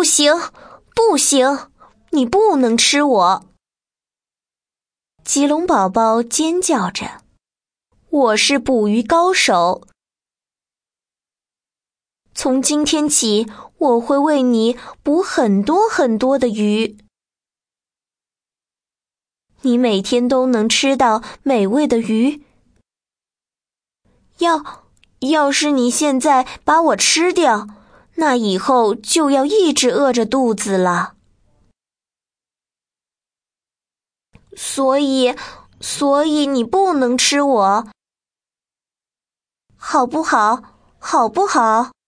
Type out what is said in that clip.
不行，不行，你不能吃我！棘龙宝宝尖叫着，我是捕鱼高手。从今天起，我会为你捕很多很多的鱼。你每天都能吃到美味的鱼。要是你现在把我吃掉，那以后就要一直饿着肚子了。所以你不能吃我，好不好？好不好？